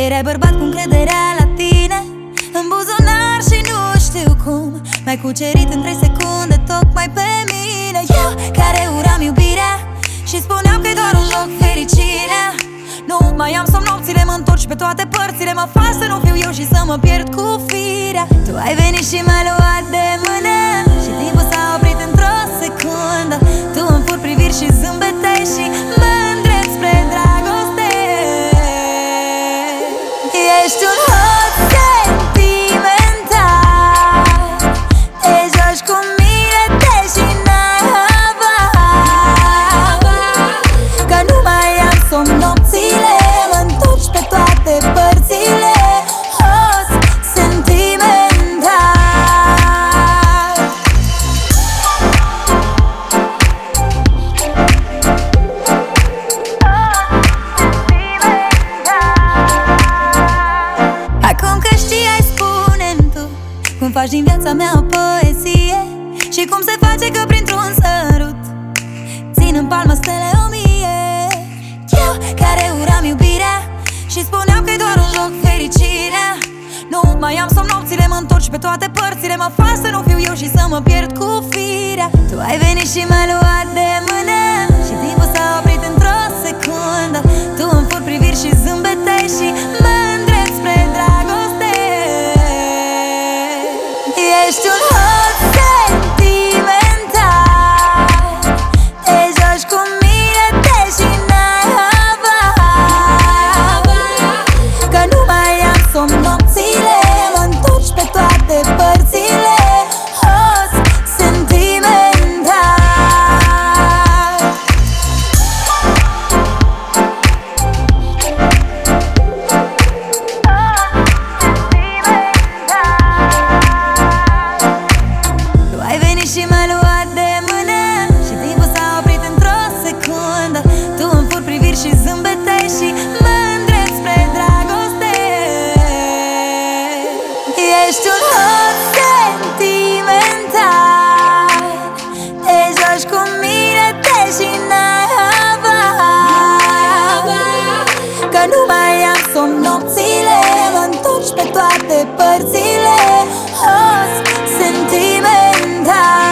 Erai bărbat cu încrederea la tine în buzunar și nu știu cum m-ai cucerit în 3 secunde tocmai pe mine. Eu care uram iubirea și spuneam că-i doar un joc fericirea. Nu mai am somn nopțile, mă întorci pe toate părțile, mă faci să nu fiu eu și să mă pierd cu firea. Tu ai venit și m-ai luat de mână și timpul s-a oprit într-o secundă. Tu îmi furi priviri și zâmbete și mă îndrept spre dragoste. Ești un hot sentimental, te joci cu mine, deși n-ai habar că nu mai am somn nopțile, mă întorci pe toate părțile. Hot sentimental. Acum că știi, spune-mi tu cum faci din viața mea o poezie și cum se face că printr-un sărut țin în palmă stele 1000. Eu care uram iubirea și spuneam că-i doar un joc fericirea. Nu mai am somn nopțile, mă întorci pe toate părțile, mă faci să nu fiu eu și să mă pierd cu firea. Tu ai venit și m-ai luat de mână și timpul s-a oprit într-o secundă. Tu îmi furi priviri și zâmbete și mă îndrept spre dragoste. Ești un hot sentimental, te joci cu mine, deși n-ai habar că nu mai am somn nopțile, mă întorci pe toate părțile. Hot sentimental. Tu ai venit și m-ai luat de mână și timpul s-a oprit într-o secundă. Tu îmi furi priviri și zâmbete și mă îndrept spre dragoste. Ești un hot sentimental, te joci cu mine, deși n-ai habar că nu mai am somn nopțile, mă întorci pe toate părțile. Hot sentimental.